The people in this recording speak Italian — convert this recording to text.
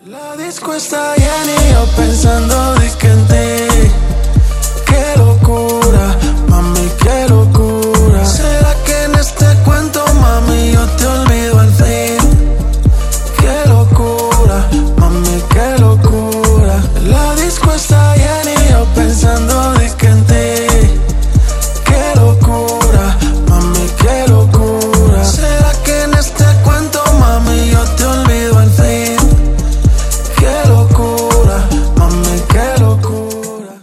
La disco está llena y yo pensando de que te